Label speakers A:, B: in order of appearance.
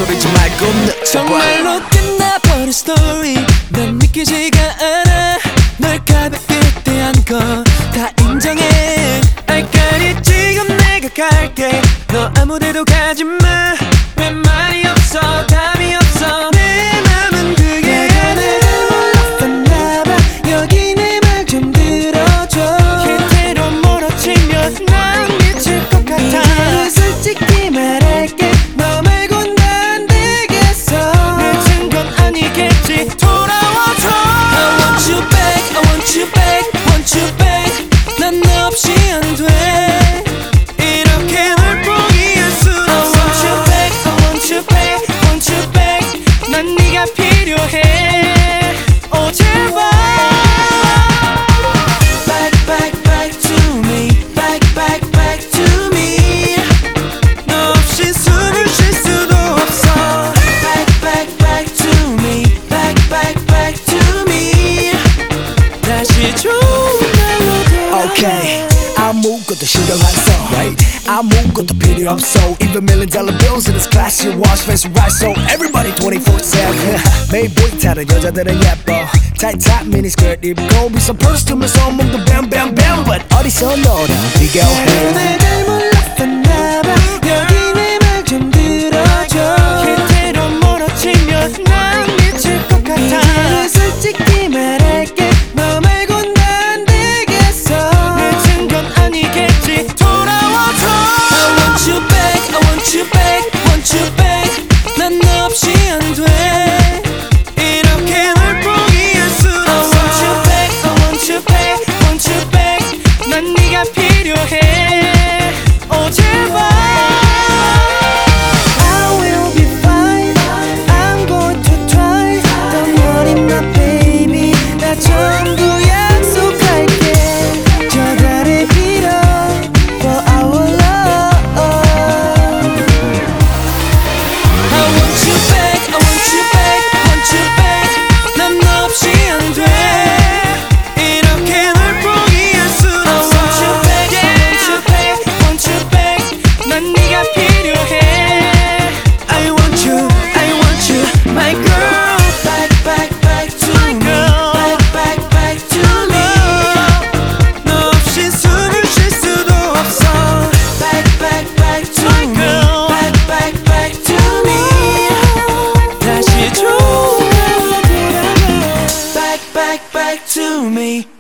A: 망설이지 말고 늦춰봐.
B: 정말로 끝나버린 스토리 난 믿기지가 않아. 널 가볍게 대한 거 다 인정해. 알까니 지금 내가 갈게. 너 아무데도 가지마. 왜 말이 없어 답이 없어. 내 맘은 그게 몰랐었나봐. 여기 내 말 좀 들어줘. 실제로 몰아치면 난 미칠 것 같아. 이제는 솔직히 말할게. 너 말곤 난 안 되겠어. 늦은 건 아니겠지. 돌아와줘. I want you back, I want you back, want you back. 난 너 없이 안 돼. 이렇게 널 포기할 수 없어. I want you back, I want you back, want you back. 난 네가 필요해. 오 제발. Back, back, back to me. Back, back, back to me. 너 없이 숨을 쉴 수도 없어. Back, back, back to me. Back, back, back to me. 다시 좋은 날로 돌아가.
A: Okay, 아무것도 신경 안 써. Right? 아무것도 필요 없어. Even $1,000,000 bills in this class. You wash face right, so everybody 24/7. 매일 보이타는 여자들은 예뻐. Tight top mini skirt 입고 비싼 purse 들면서 몸도 bam bam bam. But 어디서 너랑 비교해?
B: 날 잘 몰랐었나봐. 여기 내 말 좀 들어줘. 실제로 몰아치면 난 미칠 것 같아. 이제는 솔직히 말할게. 너 말곤 난 안 되겠어. 늦은 건 아니겠지. 돌아와줘. I want you back, I want you back, want you back. 난 너 없이 안 돼. 이렇게 널 포기할 수 없어. I want you back, I want you back, want you back. 난 네가 필요해. 오 제발. I will be fine. I'm going to try. Don't worry my baby. 나 전부 약속할게. 저 달을 빌어 for our love. I want you back, I want you back, want you back. 난 너 없이 안 돼. 이렇게 널 포기할 수 없어. I want you back, I want you back, want you back. 난 네가 필요해. I want you, I want you, my girl. Back, back, back to me. Back, back, back to me. 너 없이 숨을 쉴 수도 없어. Back, back, back to me. Back, back, back to me. 다시 좋은 날로 돌아가. Back, back, back to me.